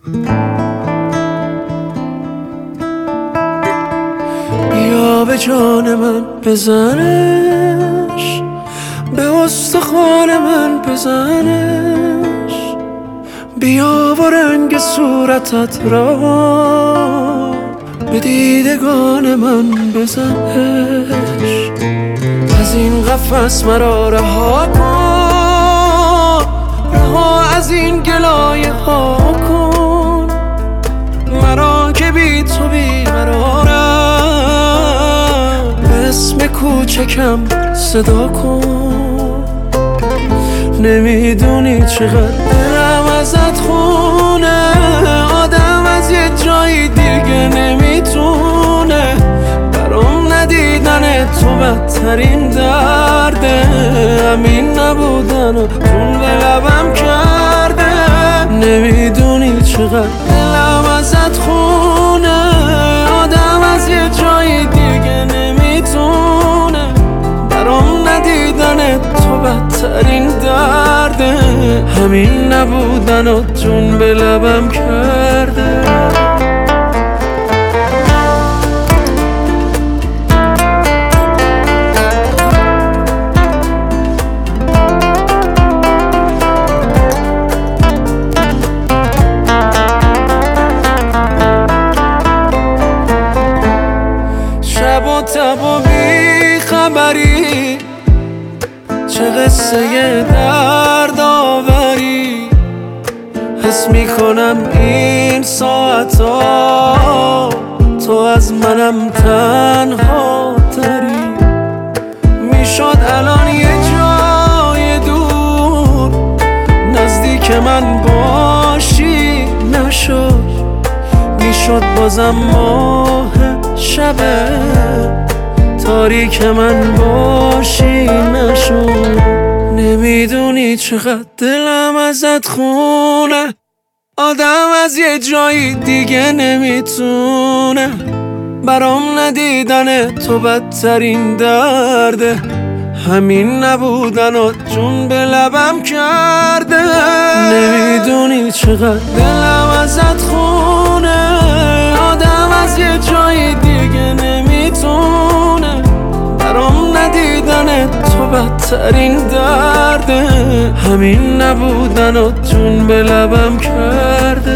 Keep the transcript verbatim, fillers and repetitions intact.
بیا به جان من بزنش، به استخوان من بزنش، بیا و رنگ صورتت را به دیدگان من بزنش. از این قفس مرا رها کن، رها از این گلایه ها کن، مرا که بی تو بی قرارم، به اسم کوچکم صدا کن. نمیدونی چقدر دلم ازت خونه، آدم از یه جایی دیگه نمیتونه، برام ندیدن تو بدترین درده، همین نبودن و جون به لبم کرده. نمیدونی چقدر دلم ازت خونه، آدم از یه جایی دیگه نمیتونه، برام ندیدن تو بدترین درده، همین نبودن و جون به لبم کرده. شب و تب و بی خبری، چه قصه درد آوری، حس میکنم این ساعتا تو از منم تنها تری. میشد الان یه جای دور نزدیک من باشی، نشد. میشد بازم ماه شبه تاریک من باشی، نشد. نمیدونی چقدر دلم ازت خونه، آدم از یه جایی دیگه نمیتونه، برام ندیدن تو بدترین درده، همین نبودن و جون به لبم کرده. نمیدونی چقدر دلم ازت خونه، آدم از یه جایی دیگه نمیتونه، برام ندیدن تو بدترین درده، همین نبودن و جون به لبم کرده.